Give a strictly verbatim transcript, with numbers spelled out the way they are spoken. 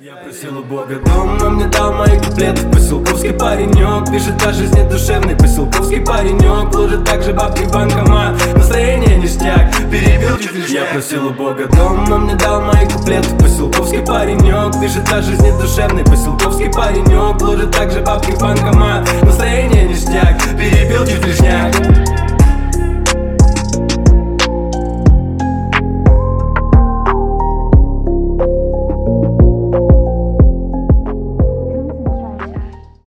Я просил у Бога дом, он мне дал мои куплеты. Поселковский паренек пишет о жизни душевной. Поселковский паренек ложит также бабки в банкомат. Настроение ништяк, перебил чуть лишь. Я просил у Бога дом, он мне дал мои куплеты. Поселковский паренек пишет о жизни душевной. Поселковский паренек ложит также бабки в банкомат. Настроение ништяк, перебил чуть лишняк.